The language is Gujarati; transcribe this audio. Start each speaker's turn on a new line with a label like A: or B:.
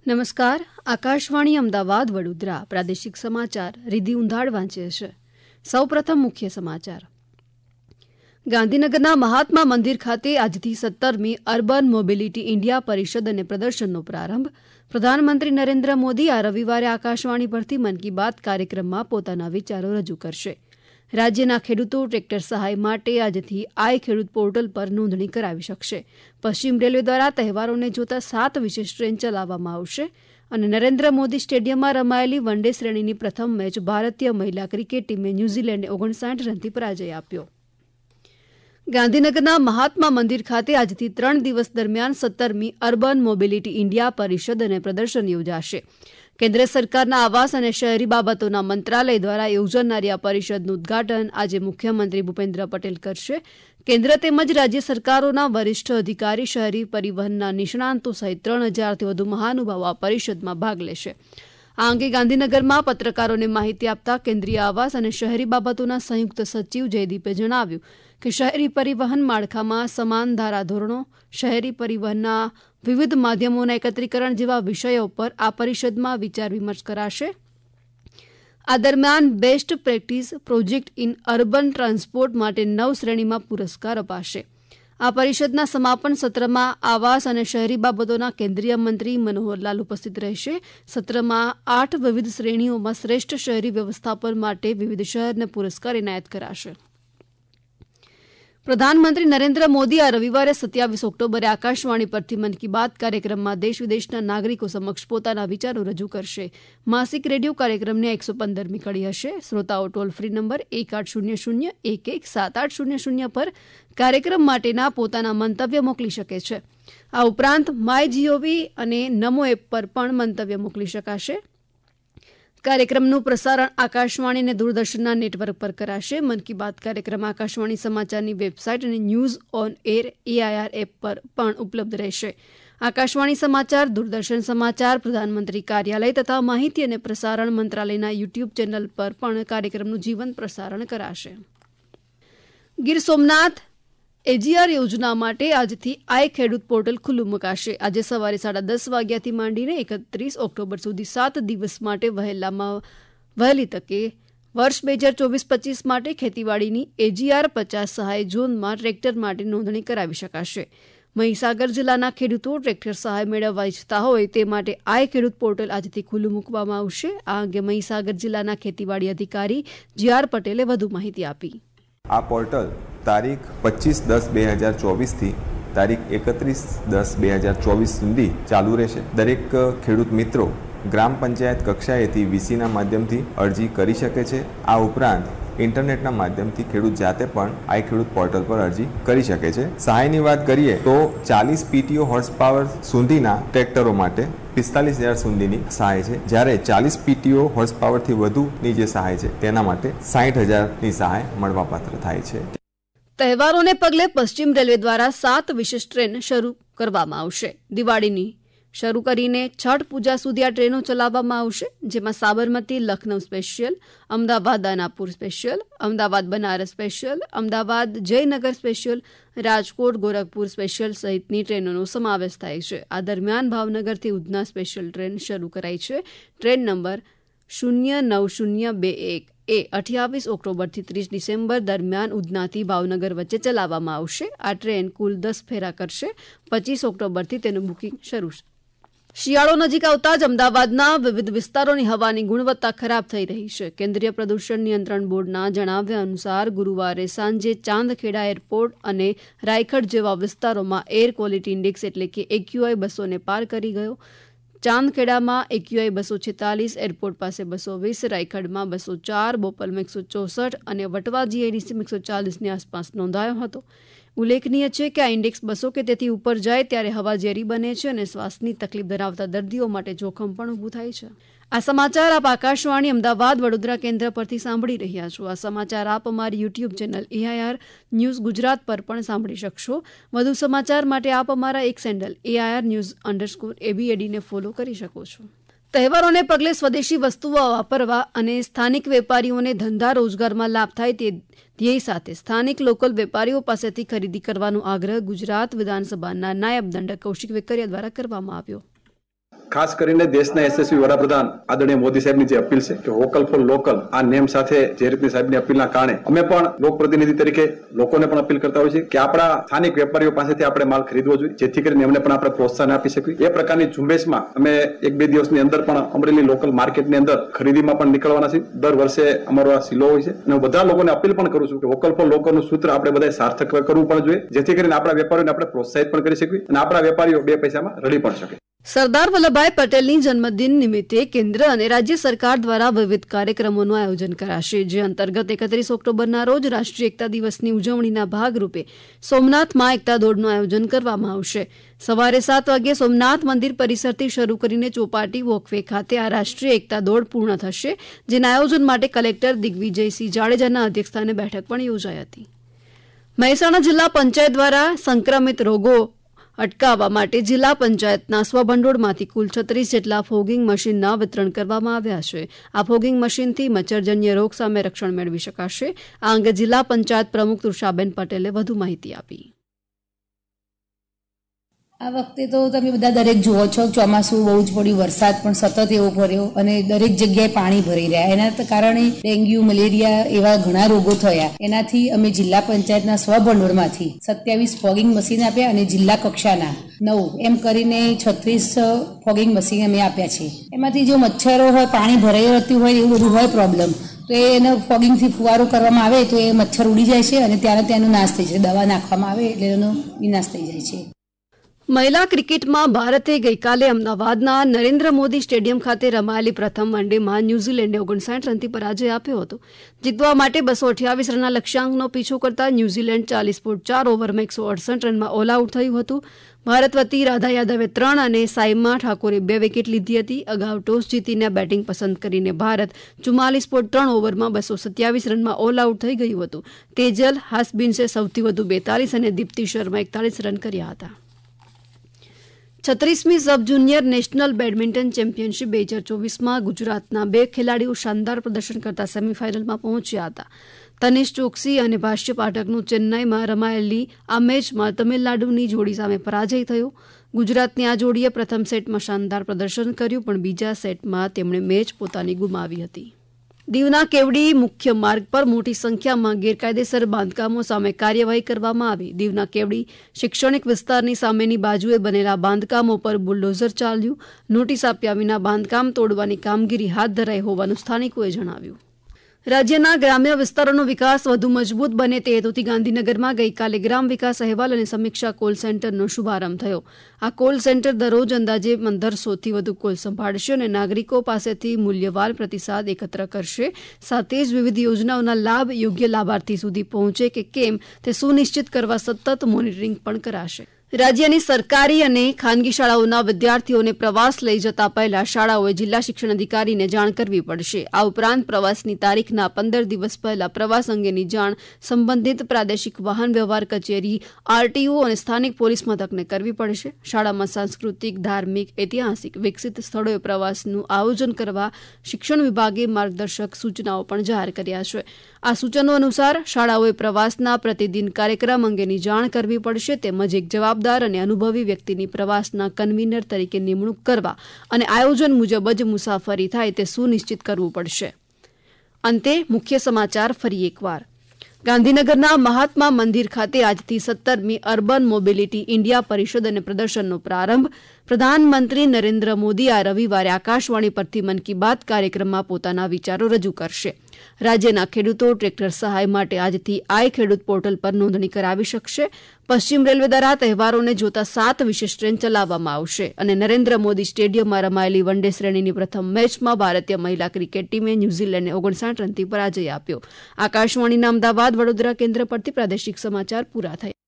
A: નમસ્કાર. આકાશવાણી અમદાવાદ વડોદરા પ્રાદેશિક સમાચાર રિધિ ઉંધાડ વાંચે છે. સૌપ્રથમ મુખ્ય સમાચાર. ગાંધીનગરના મહાત્મા મંદિર ખાતે આજથી 17મી અર્બન મોબિલિટી ઇન્ડિયા પરિષદ અને પ્રદર્શનનો પ્રારંભ. પ્રધાનમંત્રી નરેન્દ્ર મોદી આ રવિવારે આકાશવાણી પરથી મન કી બાત કાર્યક્રમમાં પોતાના વિચારો રજૂ કરશે. રાજ્યના ખેડૂતો ટ્રેક્ટર સહાય માટે આજથી આઈ ખેડૂત પોર્ટલ પર નોંધણી કરાવી શકશે. પશ્ચિમ રેલવે દ્વારા તહેવારોને જોતા 7 વિશેષ ટ્રેન ચલાવવામાં આવશે. અને નરેન્દ્ર મોદી સ્ટેડિયમમાં રમાયેલી વન ડે શ્રેણીની પ્રથમ મેચ ભારતીય મહિલા ક્રિકેટ ટીમે ન્યૂઝીલેન્ડને 59 રનથી પરાજય આપ્યો. ગાંધીનગરના મહાત્મા મંદિર ખાતે આજથી 3 દિવસ દરમિયાન 17મી અર્બન મોબિલિટી ઇન્ડિયા પરિષદ અને પ્રદર્શન યોજાશે. કેન્દ્ર સરકારના આવાસ અને શહેરી બાબતોના મંત્રાલય દ્વારા યોજાનારી આ પરિષદનું ઉદઘાટન આજે મુખ્યમંત્રી ભૂપેન્દ્ર પટેલ કરશે. કેન્દ્ર તેમજ રાજ્ય સરકારોના વરિષ્ઠ અધિકારી, શહેરી પરિવહનના નિષ્ણાંતો સહિત 3000થી વધુ મહાનુભાવો આ પરિષદમાં ભાગ લેશે. આ અંગે ગાંધીનગરમાં પત્રકારોને માહિતી આપતા કેન્દ્રીય આવાસ અને શહેરી બાબતોના સંયુક્ત સચિવ જયદીપે જણાવ્યું કે શહેરી પરિવહન માળખામાં સમાન ધારાધોરણો, શહેરી પરિવહનના વિવિધ માધ્યમોના એકત્રીકરણ જેવા વિષયો પર આ પરિષદમાં વિચાર વિમર્શ કરાશે. આ દરમિયાન best practice project in urban transport માટે 9 શ્રેણીમાં પુરસ્કાર અપાશે. આ પરિષદના સમાપન સત્રમાં આવાસ અને શહેરી બાબતોના કેન્દ્રીય મંત્રી મનોહરલાલ ઉપસ્થિત રહેશે. સત્રમાં 8 વિવિધ શ્રેણીઓમાં શ્રેષ્ઠ શહેરી વ્યવસ્થાપન માટે વિવિધ શહેરને પુરસ્કાર એનાયત કરાશે. પ્રધાનમંત્રી નરેન્દ્ર મોદી આ રવિવારે 27 ઓક્ટોબરે આકાશવાણી પરથી મન કી બાત કાર્યક્રમમાં દેશ વિદેશના નાગરિકો સમક્ષ પોતાના વિચારો રજૂ કરશે. માસિક રેડિયો કાર્યક્રમની 115મી કડી હશે. શ્રોતાઓ ટોલ ફ્રી નંબર 1800-117800 પર કાર્યક્રમ માટેના પોતાના મંતવ્ય મોકલી શકે છે. આ ઉપરાંત માય જીઓવી અને નમો એપ પર પણ મંતવ્ય મોકલી શકાશે. કાર્યક્રમનું પ્રસારણ આકાશવાણી અને દૂરદર્શનના નેટવર્ક પર કરાશે. મન કી બાત કાર્યક્રમ આકાશવાણી સમાચારની વેબસાઇટ અને news on air AIR app પર પણ ઉપલબ્ધ રહેશે. આકાશવાણી સમાચાર, દૂરદર્શન સમાચાર, પ્રધાનમંત્રી કાર્યાલય તથા માહિતી અને પ્રસારણ મંત્રાલયના યુટ્યુબ ચેનલ પર પણ કાર્યક્રમનું જીવંત પ્રસારણ કરાશે. ગીર સોમનાથ AGR યોજના માટે આજથી આઈ ખેડૂત પોર્ટલ ખુલ્લું મુકાશે. આજે સવારે 10:30 વાગ્યાથી માંડીને 31 ઓક્ટોબર સુધી 7 દિવસ માટે વહેલી તકે વર્ષ 2024-25 માટે ખેતીવાડીની AGR 50 સહાય ઝોનમાં ટ્રેક્ટર માટે નોંધણી કરાવી શકાશે. મહીસાગર જિલ્લાના ખેડૂતો ટ્રેક્ટર સહાય મેળવવા ઈચ્છતા હોય તે માટે આઈ ખેડૂત પોર્ટલ આજથી ખુલ્લું મૂકવામાં આવશે. આ અંગે મહીસાગર જિલ્લાના ખેતીવાડી અધિકારી GR પટેલે વધુ માહિતી આપી.
B: આ પોર્ટલ તારીખ 25/10/2024 થી તારીખ 31/10/2024 સુધી ચાલુ રહેશે. દરેક ખેડૂત મિત્રો ગ્રામ પંચાયત કક્ષાએથી VCના માધ્યમથી અરજી કરી શકે છે. આ ઉપરાંત ઇન્ટરનેટના માધ્યમથી ખેડૂત જાતે પણ આઈ ખેડૂત પોર્ટલ પર અરજી કરી શકે છે. સહાયની વાત કરીએ તો 40 PTO હોર્સ પાવર સુધીના ટ્રેક્ટરો માટે 45,000 સુધીની સહાય છે, જ્યારે 40 PTO હોર્સ પાવરથી વધુની જે સહાય છે તેના માટે 60,000ની સહાય મળવાપાત્ર થાય છે.
A: તહેવારોને પગલે પશ્ચિમ રેલવે દ્વારા 7 વિશેષ ટ્રેન શરૂ કરવામાં આવશે. દિવાળીની શરૂ કરીને છઠ પૂજા સુધી આ ટ્રેનો ચલાવવામાં આવશે, જેમાં Sabarmati Lucknow special, Ahmedabad Danapur special, Ahmedabad Banaras special, Ahmedabad Jaynagar special, Rajkot Gorakhpur special સહિતની ટ્રેનોનો સમાવેશ થાય છે. આ દરમિયાન ભાવનગરથી ઉધના સ્પેશિયલ ટ્રેન શરૂ કરાઈ છે. ટ્રેન નંબર 09021 એ 28 ઓક્ટોબરથી 30 ડિસેમ્બર દરમિયાન ઉધનાથી ભાવનગર વચ્ચે ચલાવવામાં આવશે. આ ટ્રેન કુલ 10 ફેરા કરશે. 25 ઓક્ટોબરથી તેનું બુકિંગ શરૂ છે. શિયાળો નજીક આવતા જ અમદાવાદના વિવિધ વિસ્તારોની હવાની ગુણવત્તા ખરાબ થઈ રહી છે. કેન્દ્રીય પ્રદૂષણ નિયંત્રણ બોર્ડના જણાવ્યા અનુસાર ગુરુવારે સાંજે ચાંદખેડા એરપોર્ટ અને રાયખડ જેવા વિસ્તારોમાં એર ક્વોલિટી ઇન્ડેક્સ એટલે કે AQI 200ને પાર કરી ગયો. ચાંદખેડામાં AQI 246, એરપોર્ટ પાસે 220, રાયખડમાં 204, બોપલમાં 164 અને વટવા GIDC 140ની આસપાસ નોંધાયો હતો. ઉલ્લેખનીય છે કે આ ઇન્ડેક્સ 200 કે તેથી ઉપર જાય ત્યારે હવા ઝેરી બને છે અને શ્વાસની તકલીફ ધરાવતા દર્દીઓ માટે જોખમ પણ ઊભું થાય છે. આ સમાચાર આપ આકાશવાણી અમદાવાદ વડોદરા કેન્દ્ર પરથી સાંભળી રહ્યા છો. આ સમાચાર આપ અમારી YouTube channel AIR news Gujarat પર પણ સાંભળી શકશો. વધુ સમાચાર માટે આપ અમારા એક સેન્ડલ AIR_ABAD ને ફોલો કરી શકો છો. તહેવારોને પગલે સ્વદેશી વસ્તુઓ વાપરવા અને સ્થાનિક વેપારીઓને ધંધા રોજગારમાં લાભ થાય તે ધ્યેય સાથે સ્થાનિક લોકલ વેપારીઓ પાસેથી ખરીદી કરવાનો આગ્રહ ગુજરાત વિધાનસભાના નાયબ દંડક કૌશિક વેકરિયા દ્વારા કરવામાં આવ્યો.
C: ખાસ કરીને દેશના યશસ્વી વડાપ્રધાન આદરણીય મોદી સાહેબની જે અપીલ છે કે વોકલ ફોર લોકલ, આ નેમ સાથે જે રીતની સાહેબની અપીલના કારણે અમે પણ લોકપ્રતિનિધિ તરીકે લોકોને પણ અપીલ કરતા હોય છે કે આપણા સ્થાનિક વેપારીઓ પાસેથી આપણે માલ ખરીદવો જોઈએ, જેથી કરીને એમને પણ આપણે પ્રોત્સાહન આપી શકીએ. એ પ્રકારની ઝુંબેશમાં અમે 1-2 દિવસની અંદર પણ અમરેલી લોકલ માર્કેટની અંદર ખરીદીમાં પણ નીકળવાના છે. દર વર્ષે અમારો આ સિલો હોય છે અને બધા લોકોને અપીલ પણ કરું છું કે વોકલ ફોર લોકલનું સૂત્ર આપણે બધા સાર્થક કરવું પણ જોઈએ, જેથી કરીને આપણા વેપારીઓને આપણે પ્રોત્સાહિત પણ કરી શકીએ અને આપણા વેપારીઓ 2 પૈસામાં રડી પણ શકે.
A: સરદાર વલ્લભભાઈ પટેલની જન્મદિન નિમિત્તે કેન્દ્ર અને રાજ્ય સરકાર દ્વારા વિવિધ કાર્યક્રમોનું આયોજન કરાશે, જે અંતર્ગત 31 ઓક્ટોબરના રોજ રાષ્ટ્રીય એકતા દિવસની ઉજવણીના ભાગરૂપે સોમનાથમાં એકતા દોડનું આયોજન કરવામાં આવશે. સવારે 7 વાગ્યે સોમનાથ મંદિર પરિસરથી શરૂ કરીને ચોપાટી વોકવે ખાતે આ રાષ્ટ્રીય એકતા દોડ પૂર્ણ થશે, જેના આયોજન માટે કલેક્ટર દિગ્વિજયસિંહ જાડેજાના અધ્યક્ષસ્થાને બેઠક પણ યોજાઈ હતી. મહેસાણા જિલ્લા પંચાયત દ્વારા સંક્રમિત રોગો અટકાવવા માટે જિલ્લા પંચાયતના સ્વભંડોળમાંથી કુલ 36 જેટલા ફોગિંગ મશીનના વિતરણ કરવામાં આવ્યા છે. આ ફોગિંગ મશીનથી મચ્છરજન્ય રોગ સામે રક્ષણ મેળવી શકાશે. આ અંગે જિલ્લા પંચાયત પ્રમુખ તૃષાબેન પટેલે વધુ માહિતી આપી.
D: આ વખતે તો તમે બધા દરેક જુઓ છો, ચોમાસું બહુ જ પડ્યું, વરસાદ પણ સતત એવો પડ્યો અને દરેક જગ્યાએ પાણી ભરાઈ રહ્યા. એના કારણે ડેન્ગ્યુ, મલેરિયા એવા ઘણા રોગો થયા. એનાથી અમે જિલ્લા પંચાયતના સ્વભંડોળમાંથી 27 ફોગિંગ મશીન આપ્યા અને જિલ્લા કક્ષાના 9 એમ કરીને 36 ફોગિંગ મશીન અમે આપ્યા છે. એમાંથી જો મચ્છરો હોય, પાણી ભરાઈ રહેતું હોય, એવું બધું હોય પ્રોબ્લેમ, તો એને ફોગિંગથી ફુવારો કરવામાં આવે તો એ મચ્છર ઉડી જાય છે અને ત્યાંનો નાશ થઈ જાય. દવા નાખવામાં આવે એટલે એનો વિનાશ થઈ જાય છે.
A: મહિલા ક્રિકેટમાં ભારતે ગઈકાલે અમદાવાદના નરેન્દ્ર મોદી સ્ટેડિયમ ખાતે રમાયેલી પ્રથમ વન ડેમાં ન્યૂઝીલેન્ડને 59 રનથી પરાજય આપ્યો હતો. જીતવા માટે 228 રનના લક્ષ્યાંકનો પીછો કરતા ન્યૂઝીલેન્ડ 40.4 ઓવરમાં 168 રનમાં ઓલ આઉટ થયું હતું. ભારત વતી રાધા યાદવે 3 અને સાઈમા ઠાકોરે 2 વિકેટ લીધી હતી. અગાઉ ટોસ જીતીને બેટિંગ પસંદ કરીને ભારત 44.3 ઓવરમાં 227 રનમાં ઓલ આઉટ થઈ ગયું હતું. તેજલ હાસબિન્સે સૌથી વધુ 42 અને દીપ્તિ શર્મા 41 રન કર્યા હતા. 36મી sub junior national badminton championship 2024માં ગુજરાતના 2 ખેલાડીઓ શાનદાર પ્રદર્શન કરતા સેમીફાઇનલમાં પહોંચ્યા હતા. તનિષ ચોકસી અને ભાષ્ય પાઠકનું ચેન્નાઈમાં રમાયેલી આ મેચમાં તમિલનાડુની જોડી સામે પરાજય થયો. ગુજરાતની આ જોડીએ પ્રથમ સેટમાં શાનદાર પ્રદર્શન કર્યું, પણ બીજા સેટમાં તેમણે મેચ પોતાની ગુમાવી હતી. દીવના કેવડી મુખ્ય માર્ગ પર મોટી સંખ્યામાં ગેરકાયદેસર બાંધકામો સામે કાર્યવાહી કરવામાં આવી. દીવના કેવડી શૈક્ષણિક વિસ્તારની સામેની બાજુએ બનેલા બાંધકામો પર બુલડોઝર ચાલ્યું. નોટિસ આપ્યા વિના બાંધકામ તોડવાની કામગીરી હાથ ધરાઈ હોવાનું સ્થાનિકોએ જણાવ્યું. રાજ્યના ગ્રામ્ય વિસ્તારોનો વિકાસ વધુ મજબૂત બને તે હેતુથી ગાંધીનગરમાં ગઈકાલે ગ્રામ વિકાસ અહેવાલ અને સમીક્ષા કોલ સેન્ટરનો શુભારંભ થયો. આ કોલ સેન્ટર દરરોજ અંદાજે 1500થી વધુ કોલ સંભાળશે અને નાગરિકો પાસેથી મૂલ્યવાન પ્રતિસાદ એકત્ર કરશે. સાથે જ વિવિધ યોજનાઓના લાભ યોગ્ય લાભાર્થી સુધી પહોંચે કે કેમ તે સુનિશ્ચિત કરવા સતત મોનિટરિંગ પણ કરાશે. રાજ્યની સરકારી અને ખાનગી શાળાઓના વિદ્યાર્થીઓને પ્રવાસ લઈ જતા પહેલા શાળાઓએ જિલ્લા શિક્ષણ અધિકારીને જાણ કરવી પડશે. આ ઉપરાંત પ્રવાસની તારીખના 15 દિવસ પહેલા પ્રવાસ અંગેની જાણ સંબંધિત પ્રાદેશિક વાહન વ્યવહાર કચેરી, આરટીઓ અને સ્થાનિક પોલીસ મથકને કરવી પડશે. શાળામાં સાંસ્કૃતિક, ધાર્મિક, ઐતિહાસિક વિકસિત સ્થળોએ પ્રવાસનું આયોજન કરવા શિક્ષણ વિભાગે માર્ગદર્શક સૂચનાઓ પણ જાહેર કર્યા છે. આ સૂચનો અનુસાર શાળાઓએ પ્રવાસના પ્રતિદિન કાર્યક્રમ અંગેની જાણ કરવી પડશે, તેમજ એક જવાબદાર અને અનુભવી વ્યક્તિની પ્રવાસના કન્વીનર તરીકે નિમણૂક કરવા અને આયોજન મુજબ જ મુસાફરી થાય તે સુનિશ્ચિત કરવું પડશે. અંતે મુખ્ય સમાચાર ફરી એકવાર. ગાંધીનગરના મહાત્મા મંદિર ખાતે આજથી 17મી અર્બન મોબિલિટી ઇન્ડિયા પરિષદ અને પ્રદર્શનનો પ્રારંભ. પ્રધાનમંત્રી નરેન્દ્ર મોદી આ રવિવારે આકાશવાણી પરથી મન કી બાત કાર્યક્રમમાં પોતાના વિચારો રજૂ કરશે. રાજ્યના ખેડૂતો ટ્રેક્ટર સહાય માટે આજથી આઈ ખેડૂત પોર્ટલ પર નોંધણી કરાવી શકશે. પશ્ચિમ રેલવે દ્વારા તહેવારોને જોતા 7 વિશેષ ટ્રેન ચલાવવામાં આવશે. અને નરેન્દ્ર મોદી સ્ટેડિયમમાં રમાયેલી વન ડે શ્રેણીની પ્રથમ મેચમાં ભારતીય મહિલા ક્રિકેટ ટીમે ન્યૂઝીલેન્ડને 59 રનથી પરાજય આપ્યો. આકાશવાણીના અમદાવાદ વડોદરા કેન્દ્ર પરથી પ્રાદેશિક સમાચાર પૂરા થયા.